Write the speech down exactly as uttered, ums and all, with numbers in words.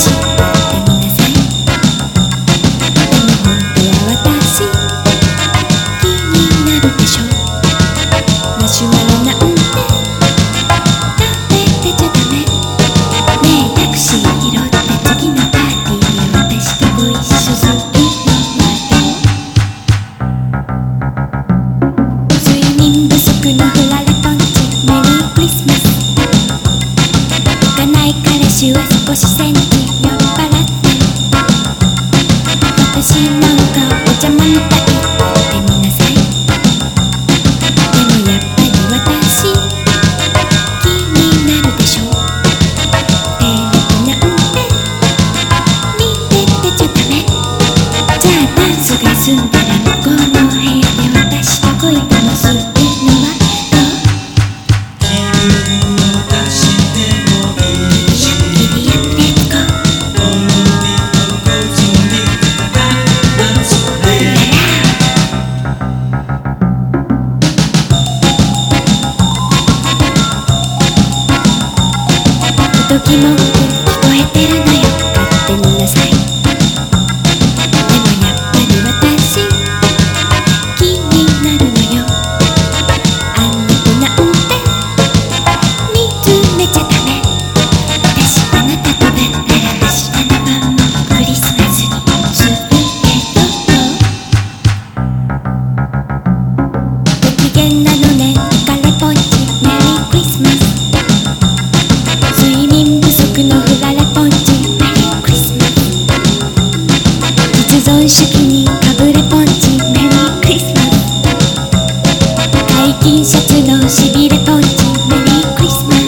しってみなさい。でも本当は私気になるでしょ。マシュマロなんて食べてちゃダメ。ねえタクシー拾って次のパーティーに私とご一緒するのはどう？睡眠不足のフラレポンチメリークリスマス。行かない彼氏は少しセンチ酔っ払って私なんかお邪魔みたいってみなさい。でもやっぱり私気になるでしょ。テレビなんて見ててちゃダメ。じゃあダンスが済んだら向こうの部屋で私と恋でもするのはどう？ 気分を出してもいいし、 ギリアップレッツゴー。 ほろりとこずにダンスレイ。 おとき文句聞こえてるのよ買ってみなさい。でもやっぱり私気になるのよ。あんな子なんて見つめちゃダメ。私あなたとだったら明日の晩もクリスマスにするけどご機嫌なのね浮かれポンチメリークリスマス。睡眠不足のフラレポンチメリークリスマス。実存主義にかぶれポンチメリークリスマス。解禁シャツのしびれポンチメリークリスマス。